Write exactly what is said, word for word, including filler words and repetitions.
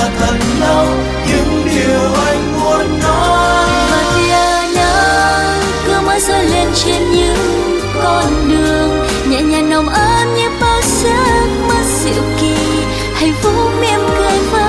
và thật lâu những điều anh muốn nói. Và tia nắng cứ mãi rơi lên trên những con đường, nhẹ nhàng nồng ấm như bao giấc mơ dịu kỳ, hạnh phúc mỉm cười với